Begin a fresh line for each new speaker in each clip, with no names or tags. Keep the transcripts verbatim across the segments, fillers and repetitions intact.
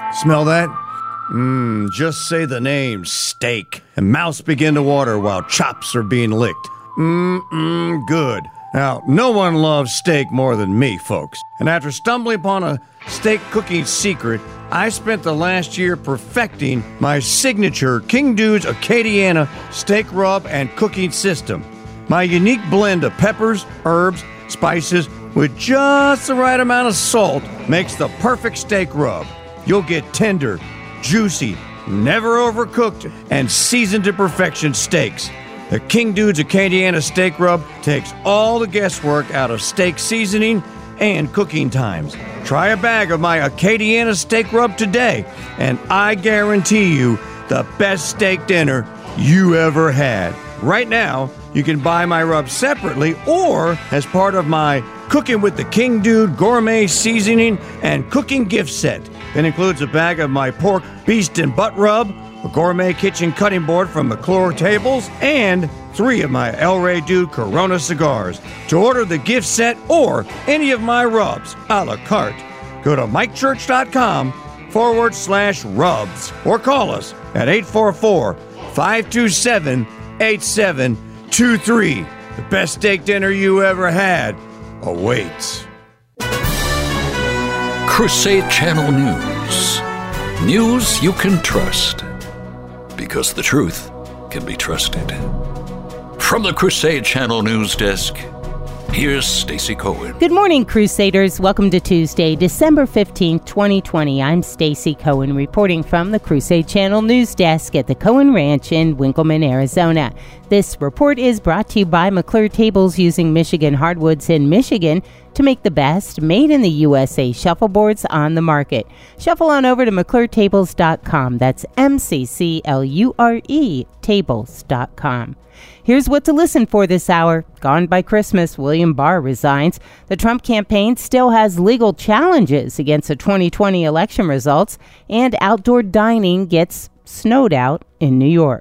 Smell that? Mmm, just say the name, steak, and mouths begin to water while chops are being licked. Mmm, good. Now, no one loves steak more than me, folks. And after stumbling upon a steak cooking secret, I spent the last year perfecting my signature King Dude's Acadiana steak rub and cooking system. My unique blend of peppers, herbs, spices, with just the right amount of salt makes the perfect steak rub. You'll get tender, juicy, never overcooked, and seasoned to perfection steaks. The King Dude's Acadiana steak rub takes all the guesswork out of steak seasoning and cooking times. Try a bag of my Acadiana steak rub today, and I guarantee you the best steak dinner you ever had. Right now, you can buy my rub separately or as part of my Cooking with the King Dude Gourmet Seasoning and Cooking Gift Set. That includes a bag of my pork, beast, and butt rub, a gourmet kitchen cutting board from McClure Tables, and three of my El Rey Dude Corona cigars. To order the gift set or any of my rubs a la carte, go to mikechurch.com forward slash rubs or call us at eight four four, five two seven, eight seven two three. The best steak dinner you ever had awaits.
Crusade Channel News. News you can trust. Because the truth can be trusted. From the Crusade Channel News Desk, here's Stacey Cohen.
Good morning, Crusaders. Welcome to Tuesday, December fifteenth, twenty twenty. I'm Stacey Cohen reporting from the Crusade Channel News Desk at the Cohen Ranch in Winkleman, Arizona. This report is brought to you by McClure Tables, using Michigan hardwoods in Michigan to make the best made in the U S A shuffleboards on the market. Shuffle on over to McClure Tables dot com. That's M C C L U R E tables dot com. Here's what to listen for this hour. Gone by Christmas, William Barr resigns. The Trump campaign still has legal challenges against the twenty twenty election results, and outdoor dining gets snowed out in New York.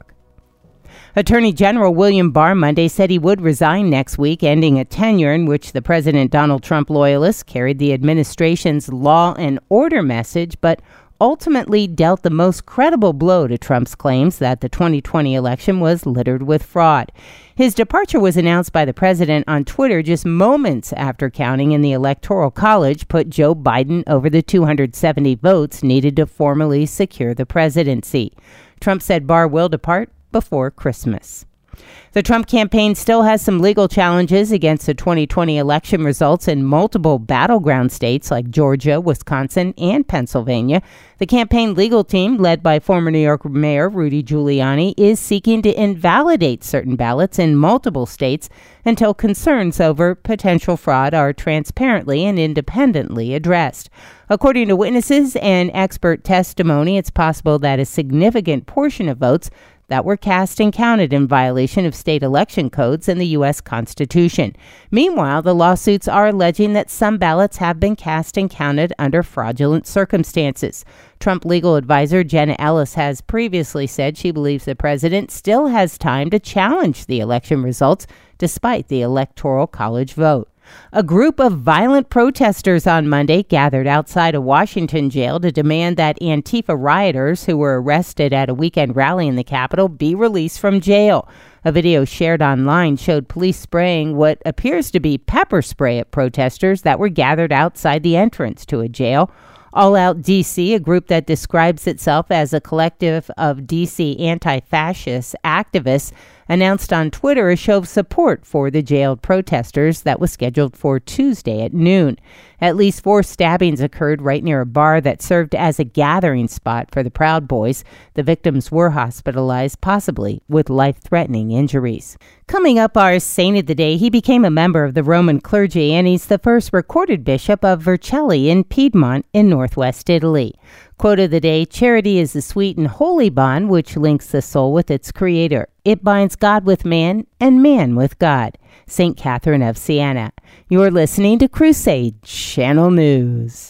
Attorney General William Barr Monday said he would resign next week, ending a tenure in which the President Donald Trump loyalists carried the administration's law and order message, but ultimately dealt the most credible blow to Trump's claims that the twenty twenty election was littered with fraud. His departure was announced by the president on Twitter just moments after counting in the Electoral College put Joe Biden over the two hundred seventy votes needed to formally secure the presidency. Trump said Barr will depart before Christmas. The Trump campaign still has some legal challenges against the twenty twenty election results in multiple battleground states like Georgia, Wisconsin, and Pennsylvania. The campaign legal team, led by former New York Mayor Rudy Giuliani, is seeking to invalidate certain ballots in multiple states until concerns over potential fraud are transparently and independently addressed. According to witnesses and expert testimony, it's possible that a significant portion of votes that were cast and counted in violation of state election codes and the U S Constitution. Meanwhile, the lawsuits are alleging that some ballots have been cast and counted under fraudulent circumstances. Trump legal advisor Jenna Ellis has previously said she believes the president still has time to challenge the election results despite the Electoral College vote. A group of violent protesters on Monday gathered outside a Washington jail to demand that Antifa rioters who were arrested at a weekend rally in the Capitol be released from jail. A video shared online showed police spraying what appears to be pepper spray at protesters that were gathered outside the entrance to a jail. All Out D C, a group that describes itself as a collective of D C anti-fascist activists, announced on Twitter a show of support for the jailed protesters that was scheduled for Tuesday at noon. At least four stabbings occurred right near a bar that served as a gathering spot for the Proud Boys. The victims were hospitalized, possibly with life-threatening injuries. Coming up, our saint of the day. He became a member of the Roman clergy, and he's the first recorded bishop of Vercelli in Piedmont in northwest Italy. Quote of the day: charity is the sweet and holy bond which links the soul with its creator. It binds God with man and man with God. Saint Catherine of Siena. You're listening to Crusade Channel News.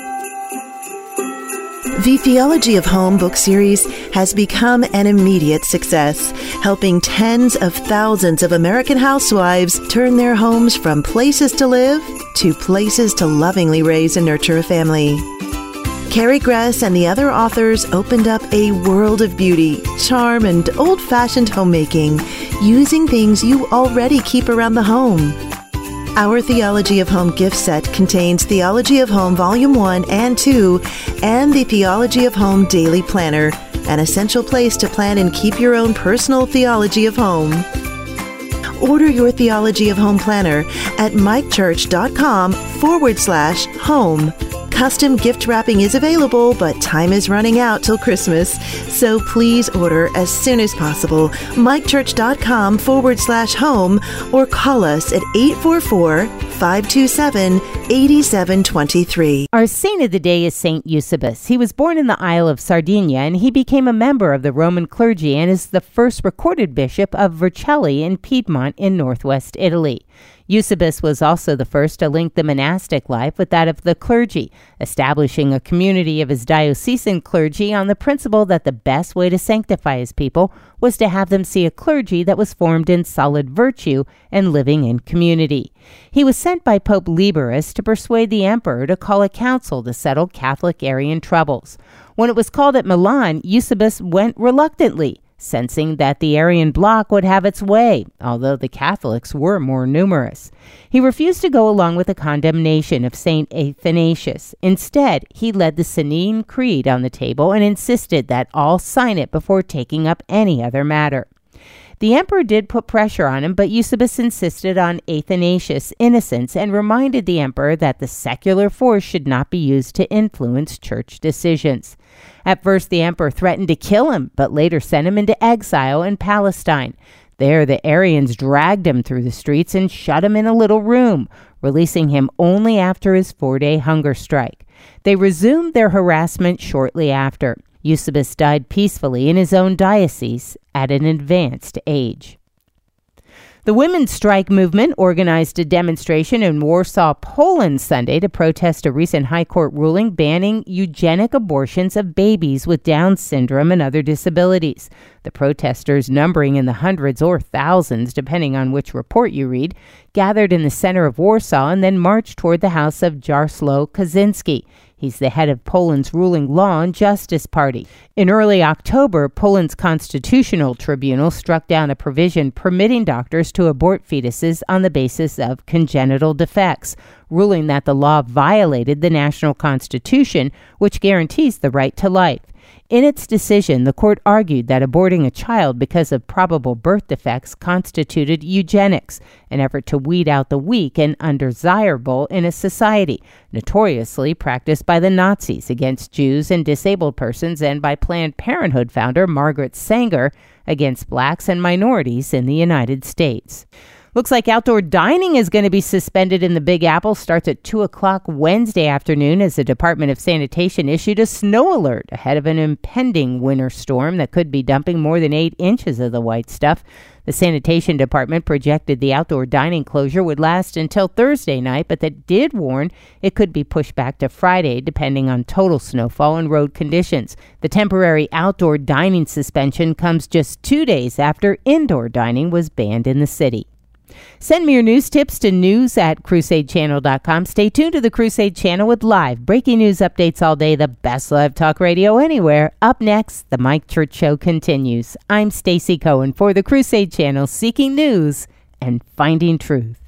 The Theology of Home book series has become an immediate success, helping tens of thousands of American housewives turn their homes from places to live to places to lovingly raise and nurture a family. Carrie Gress and the other authors opened up a world of beauty, charm, and old-fashioned homemaking, using things you already keep around the home. Our Theology of Home gift set contains Theology of Home Volume one and two and the Theology of Home Daily Planner, an essential place to plan and keep your own personal Theology of Home. Order your Theology of Home planner at mikechurch.com forward slash home. Custom gift wrapping is available, but time is running out till Christmas, so please order as soon as possible. mikechurch.com forward slash home or call us at eight four four, five two seven, eight seven two three.
Our saint of the day is Saint Eusebius. He was born in the Isle of Sardinia, and he became a member of the Roman clergy and is the first recorded bishop of Vercelli in Piedmont in northwest Italy. Eusebius was also the first to link the monastic life with that of the clergy, establishing a community of his diocesan clergy on the principle that the best way to sanctify his people was to have them see a clergy that was formed in solid virtue and living in community. He was sent by Pope Liberus to persuade the emperor to call a council to settle Catholic Arian troubles. When it was called at Milan, Eusebius went reluctantly, sensing that the Arian bloc would have its way, although the Catholics were more numerous. He refused to go along with the condemnation of Saint Athanasius. Instead, he led the Nicene Creed on the table and insisted that all sign it before taking up any other matter. The emperor did put pressure on him, but Eusebius insisted on Athanasius' innocence and reminded the emperor that the secular force should not be used to influence church decisions. At first, the emperor threatened to kill him, but later sent him into exile in Palestine. There, the Arians dragged him through the streets and shut him in a little room, releasing him only after his four-day hunger strike. They resumed their harassment shortly after. Eusebius died peacefully in his own diocese at an advanced age. The women's strike movement organized a demonstration in Warsaw, Poland Sunday to protest a recent high court ruling banning eugenic abortions of babies with Down syndrome and other disabilities. The protesters, numbering in the hundreds or thousands, depending on which report you read, gathered in the center of Warsaw and then marched toward the house of Jaroslaw Kaczynski. He's the head of Poland's ruling Law and Justice Party. In early October, Poland's Constitutional Tribunal struck down a provision permitting doctors to abort fetuses on the basis of congenital defects, ruling that the law violated the national constitution, which guarantees the right to life. In its decision, the court argued that aborting a child because of probable birth defects constituted eugenics, an effort to weed out the weak and undesirable in a society, notoriously practiced by the Nazis against Jews and disabled persons and by Planned Parenthood founder Margaret Sanger against blacks and minorities in the United States. Looks like outdoor dining is going to be suspended in the Big Apple. Starts at two o'clock Wednesday afternoon as the Department of Sanitation issued a snow alert ahead of an impending winter storm that could be dumping more than eight inches of the white stuff. The Sanitation Department projected the outdoor dining closure would last until Thursday night, but that did warn it could be pushed back to Friday depending on total snowfall and road conditions. The temporary outdoor dining suspension comes just two days after indoor dining was banned in the city. Send me your news tips to news at crusade channel dot com. Stay tuned to the Crusade Channel with live breaking news updates all day, the best live talk radio anywhere. Up next, the Mike Church Show continues. I'm Stacy Cohen for the Crusade Channel, seeking news and finding truth.